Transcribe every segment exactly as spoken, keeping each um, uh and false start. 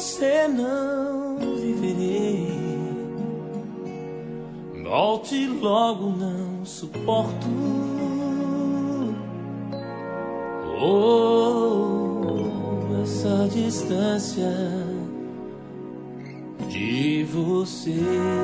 você não viverei. Volte logo, não suporto. Oh, essa distância de você.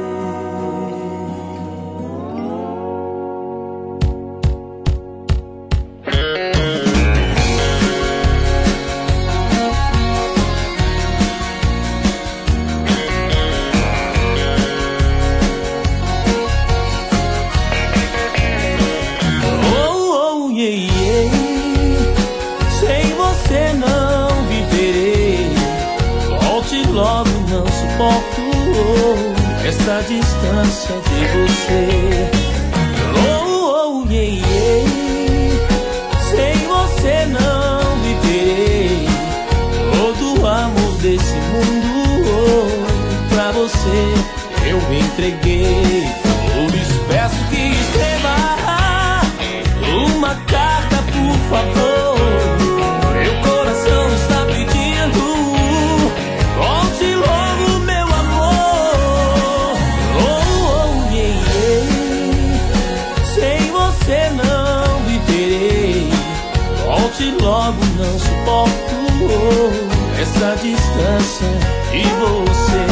Logo não suporto essa distância de você. Oh, oh, yeah, yeah. Sem você não viverei. Todo o amor desse mundo, oh, pra você eu me entreguei. Por isso peço que escreva uma carta, por favor. Meu coração está pedindo. Volte logo, meu amor. Oh, oh, yeah, yeah. Sem você não viverei. Volte logo, não suporto oh, essa distância de você.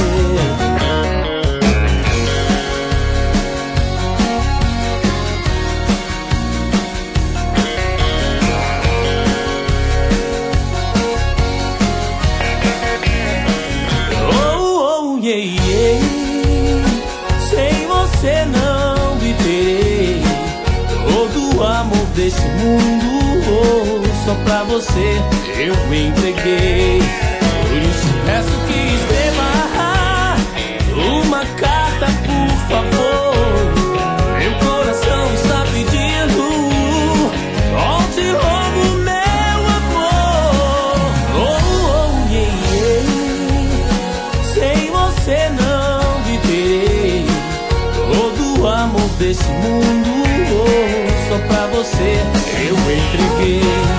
Yeah, yeah. Sem você não viverei. Todo o amor desse mundo oh, só pra você eu me entreguei. Por isso peço que escreva uma carta, por favor. Meu coração está pedindo. Volte logo, meu amor. Oh, oh, yeah, yeah. Sem você não viverei. Todo o amor desse mundo oh, só pra você eu entreguei.